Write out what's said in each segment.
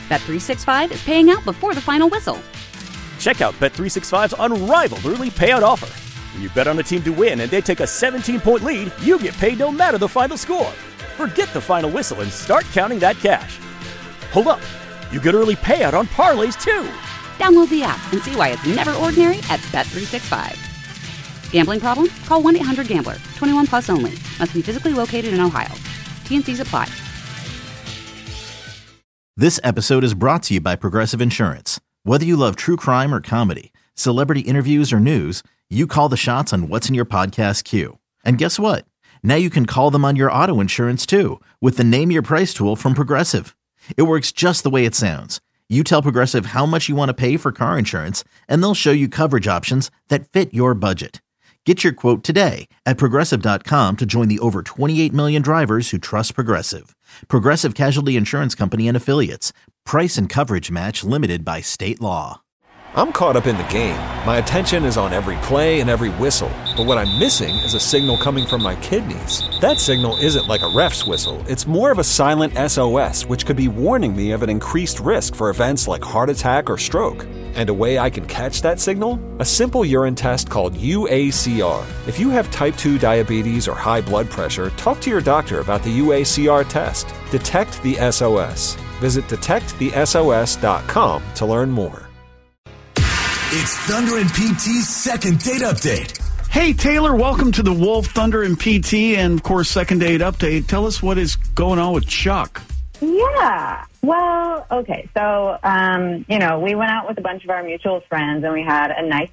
Bet365 is paying out before the final whistle. Check out Bet365's unrivaled early payout offer. When you bet on a team to win and they take a 17-point lead, you get paid no matter the final score. Forget the final whistle and start counting that cash. Hold up. You get early payout on parlays, too. Download the app and see why it's never ordinary at Bet365. Gambling problem? Call 1-800-GAMBLER. 21 plus only. Must be physically located in Ohio. T&Cs apply. This episode is brought to you by Progressive Insurance. Whether you love true crime or comedy, celebrity interviews or news, you call the shots on what's in your podcast queue. And guess what? Now you can call them on your auto insurance too with the Name Your Price tool from Progressive. It works just the way it sounds. You tell Progressive how much you want to pay for car insurance, and they'll show you coverage options that fit your budget. Get your quote today at Progressive.com to join the over 28 million drivers who trust Progressive. Progressive Casualty Insurance Company and Affiliates. Price and coverage match limited by state law. I'm caught up in the game. My attention is on every play and every whistle. But what I'm missing is a signal coming from my kidneys. That signal isn't like a ref's whistle. It's more of a silent SOS, which could be warning me of an increased risk for events like heart attack or stroke. And a way I can catch that signal? A simple urine test called UACR. If you have type 2 diabetes or high blood pressure, talk to your doctor about the UACR test. Detect the SOS. Visit detectthesos.com to learn more. It's Thunder and PT's second date update. Hey, Taylor, welcome to the Wolf, Thunder, and PT, and, of course, second date update. Tell us what is going on with Chuck. Yeah. Well, okay. So, we went out with a bunch of our mutual friends, and we had a nice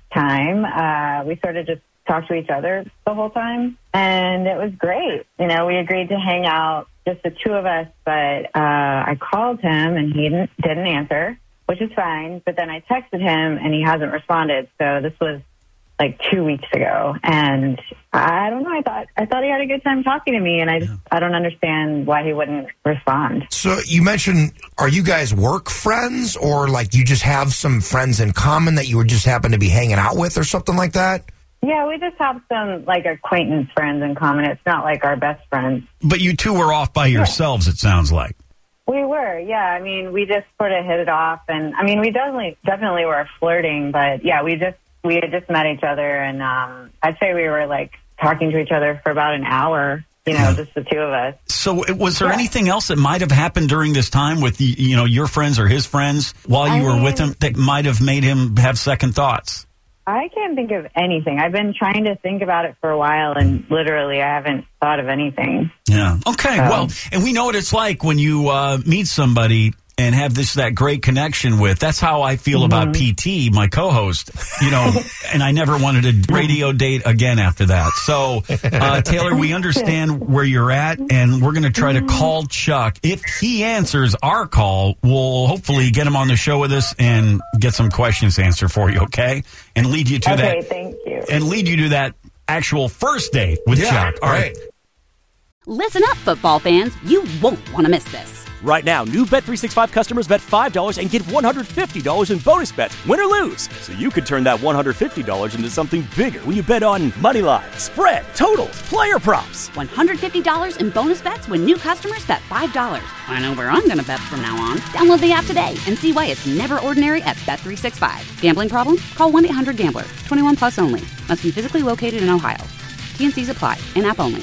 time. We sort of just talked to each other the whole time, and it was great. We agreed to hang out, just the two of us, but I called him, and he didn't answer, which is fine. But then I texted him, and he hasn't responded. So this was like 2 weeks ago, and I don't know. I thought he had a good time talking to me, and I don't understand why he wouldn't respond. So you mentioned, are you guys work friends, or like you just have some friends in common that you would just happen to be hanging out with, or something like that? Yeah, we just have some like acquaintance friends in common. It's not like our best friends. But you two were off by yourselves, it sounds like. We were, yeah. I mean, we just sort of hit it off, and I mean, we definitely were flirting, but yeah, we had just met each other, and I'd say we were like talking to each other for about an hour, just the two of us. So was there anything else that might have happened during this time with your friends or his friends while you were with him that might have made him have second thoughts? I can't think of anything. I've been trying to think about it for a while, and literally I haven't thought of anything. Yeah. Okay. Well, and we know what it's like when you meet somebody and have that great connection with. That's how I feel about PT, my co-host, and I never wanted a radio date again after that. So, Taylor, we understand where you're at, and we're going to try to call Chuck. If he answers our call, we'll hopefully get him on the show with us and get some questions answered for you, okay? And lead you to that. Okay, thank you. And lead you to that actual first date with Chuck. All right. Listen up, football fans. You won't want to miss this. Right now, new Bet365 customers bet $5 and get $150 in bonus bets, win or lose. So you could turn that $150 into something bigger when you bet on money line, spread, totals, player props. $150 in bonus bets when new customers bet $5. I know where I'm going to bet from now on. Download the app today and see why it's never ordinary at Bet365. Gambling problem? Call 1-800-GAMBLER. 21 plus only. Must be physically located in Ohio. T&Cs apply. In-app only.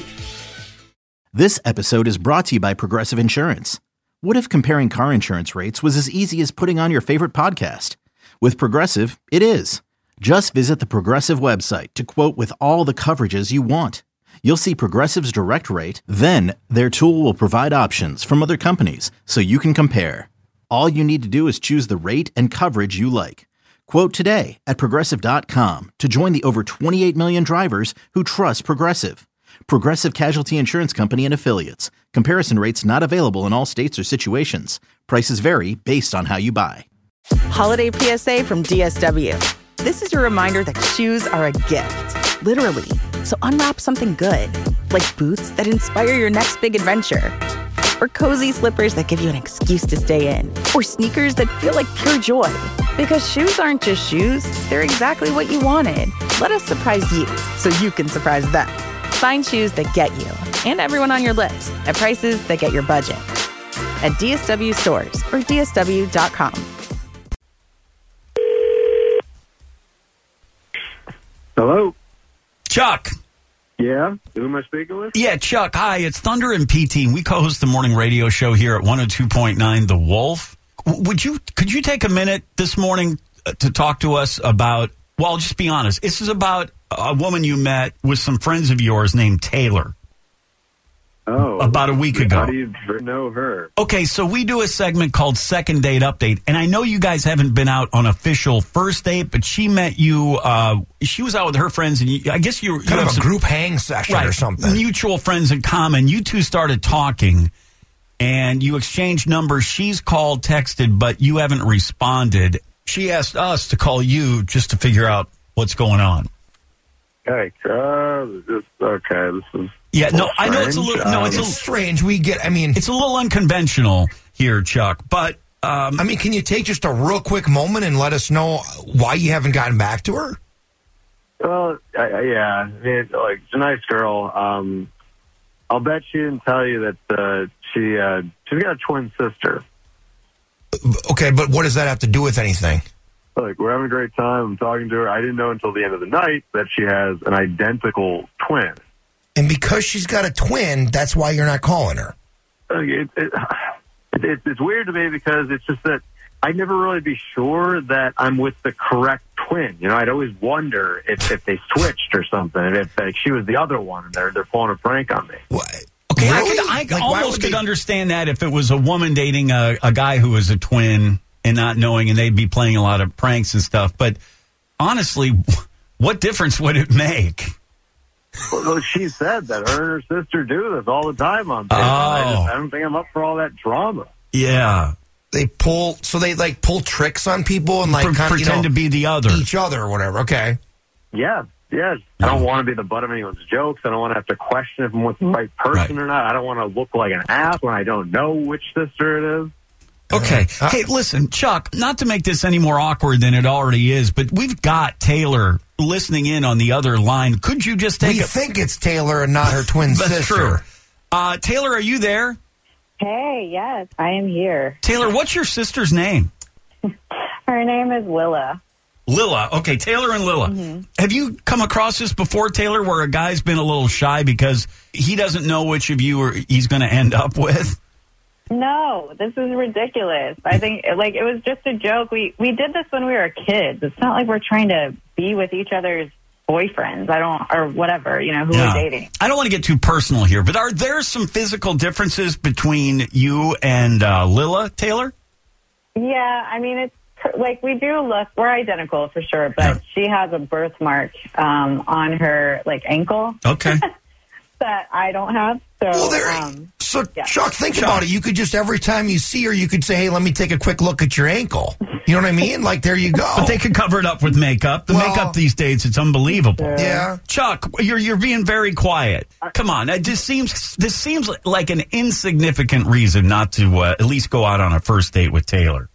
This episode is brought to you by Progressive Insurance. What if comparing car insurance rates was as easy as putting on your favorite podcast? With Progressive, it is. Just visit the Progressive website to quote with all the coverages you want. You'll see Progressive's direct rate, then their tool will provide options from other companies so you can compare. All you need to do is choose the rate and coverage you like. Quote today at Progressive.com to join the over 28 million drivers who trust Progressive. Progressive Casualty Insurance Company and Affiliates. Comparison rates not available in all states or situations. Prices vary based on how you buy. Holiday PSA from DSW. This is your reminder that shoes are a gift, literally. So unwrap something good, like boots that inspire your next big adventure, or cozy slippers that give you an excuse to stay in, or sneakers that feel like pure joy. Because shoes aren't just shoes, they're exactly what you wanted. Let us surprise you so you can surprise them. Find shoes that get you and everyone on your list at prices that get your budget. at DSW stores or DSW.com. Hello? Chuck. Yeah? Who am I speaking with? Yeah, Chuck. Hi, it's Thunder and PT. We co-host the morning radio show here at 102.9 The Wolf. Could you take a minute this morning to talk to us about, well, just be honest. This is about a woman you met with some friends of yours named Taylor. Oh. About a week ago. How do you know her? Okay, so we do a segment called Second Date Update, and I know you guys haven't been out on official first date, but she met you, she was out with her friends, and I guess you kind have of a group hang session or something. Mutual friends in common. You two started talking, and you exchanged numbers. She's called, texted, but you haven't responded. She asked us to call you just to figure out what's going on. Hey, this is... Yeah, no, I know it's a little... No, it's strange. It's a little unconventional here, Chuck, but... can you take just a real quick moment and let us know why you haven't gotten back to her? Well, yeah, she's a nice girl. I'll bet she didn't tell you that she's got a twin sister. Okay, but what does that have to do with anything? We're having a great time. I'm talking to her. I didn't know until the end of the night that she has an identical twin. And because she's got a twin, that's why you're not calling her. It's weird to me because it's just that I'd never really be sure that I'm with the correct twin. You know, I'd always wonder if they switched or something, if she was the other one and they're pulling a prank on me. What? Okay, really? I almost could understand that if it was a woman dating a guy who was a twin and not knowing, and they'd be playing a lot of pranks and stuff. But honestly, what difference would it make? Well, she said that her and her sister do this all the time on TV. I don't think I'm up for all that drama. Yeah. They pull tricks on people and pretend to be the other. Each other or whatever. Okay. Yeah. I don't want to be the butt of anyone's jokes. I don't want to have to question if I'm with the right person or not. I don't want to look like an ass when I don't know which sister it is. Okay. Hey, listen, Chuck, not to make this any more awkward than it already is, but we've got Taylor listening in on the other line. Could you just take We think it's Taylor and not her twin sister. That's true. Taylor, are you there? Hey, yes, I am here. Taylor, what's your sister's name? Her name is Lilla. Lilla. Okay, Taylor and Lilla. Mm-hmm. Have you come across this before, Taylor, where a guy's been a little shy because he doesn't know which of you he's going to end up with? No, this is ridiculous. I think, it was just a joke. We did this when we were kids. It's not like we're trying to be with each other's boyfriends. Or whatever, who we're dating. I don't want to get too personal here, but are there some physical differences between you and Lilla, Taylor? Yeah, it's we do look, we're identical for sure, but she has a birthmark on her ankle. Okay. That I don't have. So, Chuck, think about it. You could just, every time you see her, you could say, hey, let me take a quick look at your ankle. You know what I mean? There you go. But they could cover it up with makeup. The makeup these days, it's unbelievable. Yeah. Chuck, you're being very quiet. Come on. This seems like an insignificant reason not to at least go out on a first date with Taylor.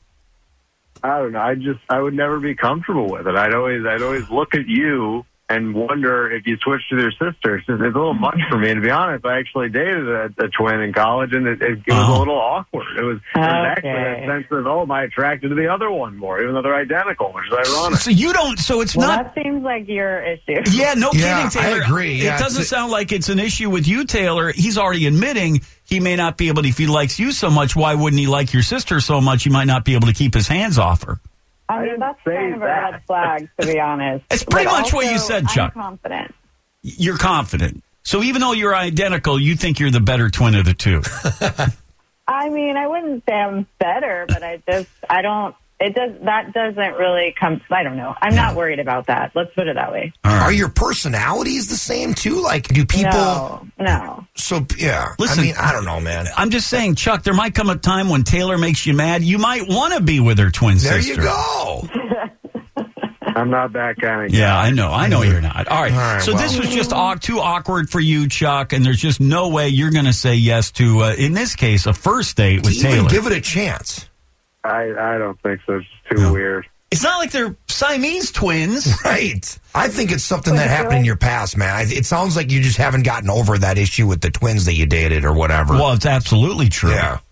I don't know. I would never be comfortable with it. I'd always look at you and wonder if you switched to your sister. It's a little much for me, and to be honest. I actually dated a twin in college, and it was a little awkward. It was actually that sense of, am I attracted to the other one more, even though they're identical, which is ironic. So you don't, so it's not... That seems like your issue. Yeah, no kidding, Taylor. I agree. It doesn't sound like it's an issue with you, Taylor. He's already admitting he may not be able to, if he likes you so much, why wouldn't he like your sister so much he might not be able to keep his hands off her? That's kind of a red flag, to be honest. It's pretty much what you said, Chuck. I'm confident. You're confident. So even though you're identical, you think you're the better twin of the two. I wouldn't say I'm better, but that doesn't really come, I don't know. I'm not worried about that. Let's put it that way. Right. Are your personalities the same too? Do people... No. So, yeah. Listen, I don't know, man. I'm just saying, Chuck, there might come a time when Taylor makes you mad. You might want to be with her twin sister. There you go. I'm not that kind of guy. Yeah, I know you're not. All right, so this was just too awkward for you, Chuck, and there's just no way you're going to say yes to, in this case, a first date with Taylor. Even give it a chance. I don't think so. It's too weird. It's not like they're Siamese twins. Right. I think it's something that happened in your past, man. It sounds like you just haven't gotten over that issue with the twins that you dated or whatever. Well, it's absolutely true. Yeah.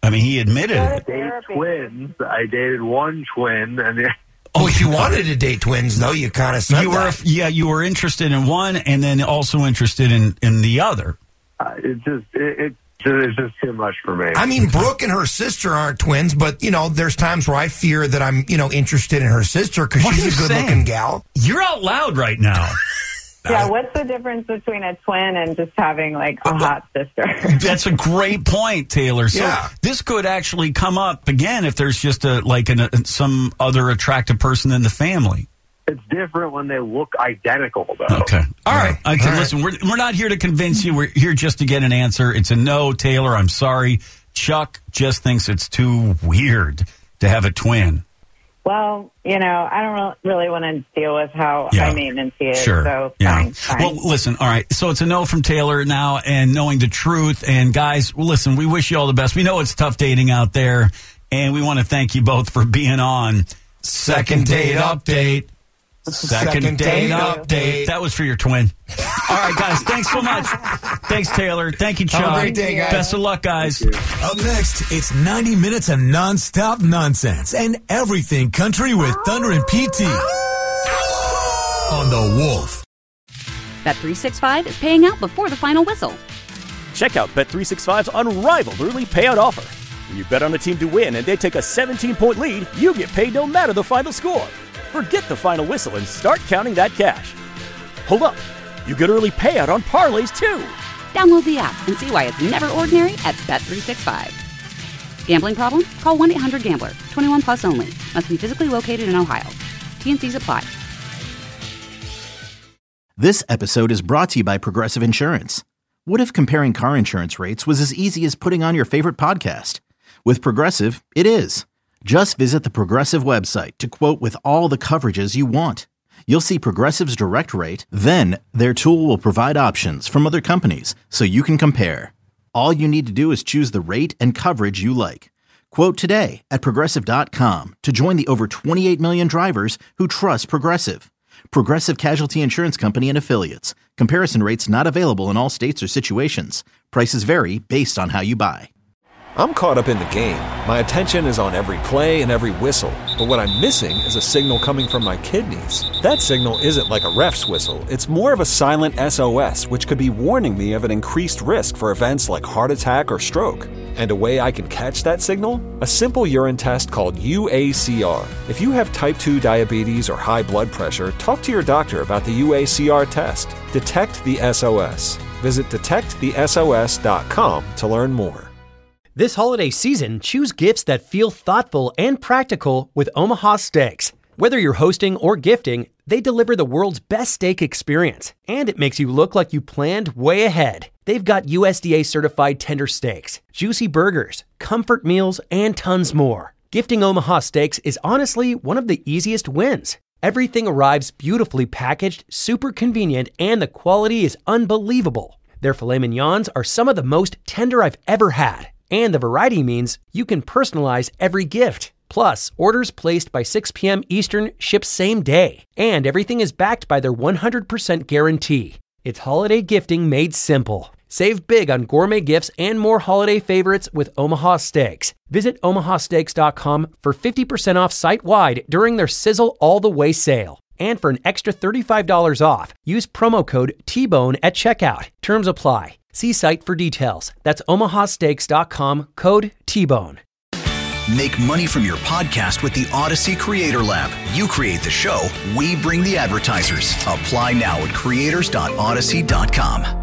I mean, he admitted it. Date twins. I dated one twin, and well, if you wanted to date twins, though, you kind of said that. You were interested in one, and then also interested in the other. It's just too much for me. I mean, Brooke and her sister aren't twins, but, there's times where I fear that I'm, interested in her sister because she's a good-looking gal. You're out loud right now. Yeah, what's the difference between a twin and just having, a hot sister? That's a great point, Taylor. So this could actually come up again if there's just some other attractive person in the family. It's different when they look identical, though. Okay. All right. Listen, we're not here to convince you. We're here just to get an answer. It's a no, Taylor. I'm sorry. Chuck just thinks it's too weird to have a twin. Well, I don't really want to deal with how high maintenance he is. Sure. So fine. Well, listen, all right. So it's a no from Taylor now, and knowing the truth. And guys, listen, we wish you all the best. We know it's tough dating out there, and we want to thank you both for being on Second Date Update. Second date update. That was for your twin. All right, guys. Thanks so much. Thanks, Taylor. Thank you, Chuck. Have a great day, guys. Best of luck, guys. Up next, it's 90 minutes of nonstop nonsense and everything country with Thunder and PT on the Wolf. Bet365 is paying out before the final whistle. Check out Bet365's unrivaled early payout offer. When you bet on a team to win and they take a 17-point lead, you get paid no matter the final score. Forget the final whistle and start counting that cash. Hold up. You get early payout on parlays, too. Download the app and see why it's never ordinary at Bet365. Gambling problem? Call 1-800-GAMBLER. 21 plus only. Must be physically located in Ohio. T&Cs apply. This episode is brought to you by Progressive Insurance. What if comparing car insurance rates was as easy as putting on your favorite podcast? With Progressive, it is. Just visit the Progressive website to quote with all the coverages you want. You'll see Progressive's direct rate, then their tool will provide options from other companies so you can compare. All you need to do is choose the rate and coverage you like. Quote today at Progressive.com to join the over 28 million drivers who trust Progressive. Progressive Casualty Insurance Company and Affiliates. Comparison rates not available in all states or situations. Prices vary based on how you buy. I'm caught up in the game. My attention is on every play and every whistle. But what I'm missing is a signal coming from my kidneys. That signal isn't like a ref's whistle. It's more of a silent SOS, which could be warning me of an increased risk for events like heart attack or stroke. And a way I can catch that signal? A simple urine test called UACR. If you have type 2 diabetes or high blood pressure, talk to your doctor about the UACR test. Detect the SOS. Visit detectthesos.com to learn more. This holiday season, choose gifts that feel thoughtful and practical with Omaha Steaks. Whether you're hosting or gifting, they deliver the world's best steak experience, and it makes you look like you planned way ahead. They've got USDA certified tender steaks, juicy burgers, comfort meals, and tons more. Gifting Omaha Steaks is honestly one of the easiest wins. Everything arrives beautifully packaged, super convenient, and the quality is unbelievable. Their filet mignons are some of the most tender I've ever had. And the variety means you can personalize every gift. Plus, orders placed by 6 p.m. Eastern ship same day. And everything is backed by their 100% guarantee. It's holiday gifting made simple. Save big on gourmet gifts and more holiday favorites with Omaha Steaks. Visit omahasteaks.com for 50% off site-wide during their Sizzle All the Way sale. And for an extra $35 off, use promo code TBONE at checkout. Terms apply. See site for details. That's omahasteaks.com, code TBONE. Make money from your podcast with the Odyssey Creator Lab. You create the show, we bring the advertisers. Apply now at creators.odyssey.com.